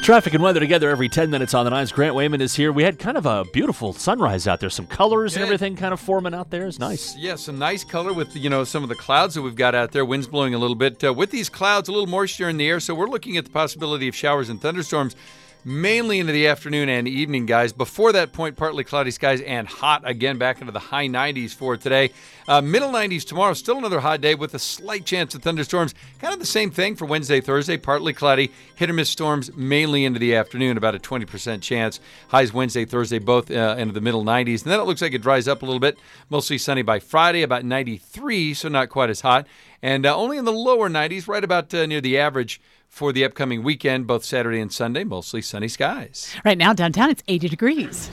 Traffic and weather together every 10 minutes on the Nines. Grant Wayman is here. We had kind of a beautiful sunrise out there. Some colors and everything kind of forming out there. It's nice. Yeah, some nice color with, some of the clouds that we've got out there. Wind's blowing a little bit. With these clouds, a little moisture in the air, so we're looking at the possibility of showers and thunderstorms mainly into the afternoon and evening, guys. Before that point, partly cloudy skies and hot again, back into the high 90s for today. Middle 90s tomorrow, still another hot day with a slight chance of thunderstorms. Kind of the same thing for Wednesday, Thursday, partly cloudy, hit or miss storms mainly into the afternoon, about a 20% chance. Highs Wednesday, Thursday, both into the middle 90s. And then it looks like it dries up a little bit. Mostly sunny by Friday, about 93, so not quite as hot. And only in the lower 90s, right about near the average for the upcoming weekend, both Saturday and Sunday, mostly sunny skies. Right now, downtown, it's 80 degrees.